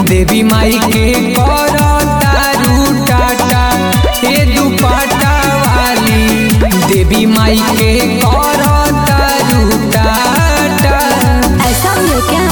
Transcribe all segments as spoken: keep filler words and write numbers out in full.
देवी माई के कर तारू टाटा हे दुपट्टा वाली देवी माई के कर तारू टाटा। ऐसा हुआ क्या?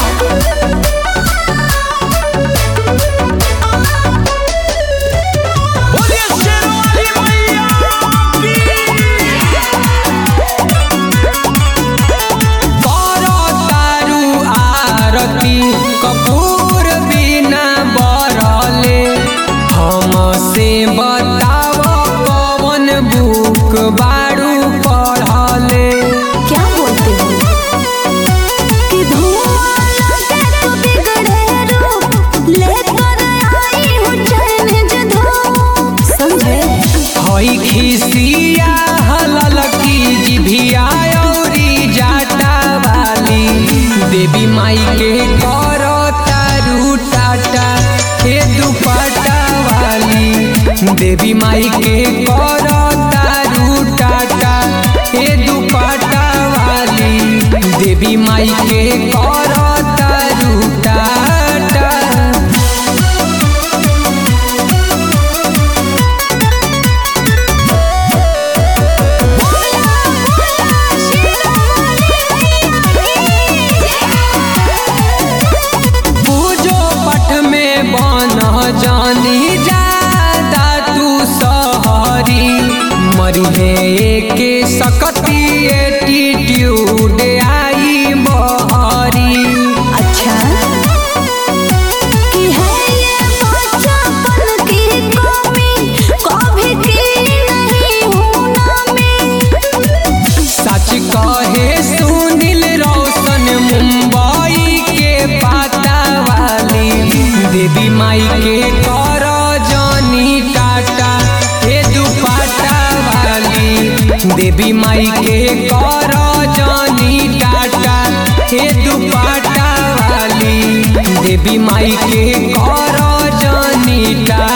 कपूर बिना बरले हमसे बताव कौन बुक बारू पढ़ले। क्या बोलते हो कि धुआं लगे तो बिगड़े रूप लेकर आई हूँ चैलेंज धूप समझे। हई खिसिया हलल की जिभिया औरी जाटा वाली देवी माई के कर तारू टाटा हे दुपट्टा वाली देवी माई के कर तारू टाटा हे दुपट्टा वाली देवी माई के कर तारू टाटा। जानी ज्यादा तू सहरी मरिहे के सकती एटीट्यूड आई बहरी। अच्छा कि है ये बच्चापन की कमी कभी की नहीं होना में। सच कहे सुनील रोशन मुंबई के पाता वाली देवी माई के कर जानी टाटा हे दुपट्टा वाली देवी माई के कर जानी टाटा हे दुपट्टा वाली देवी माई के कर जानी टाटा।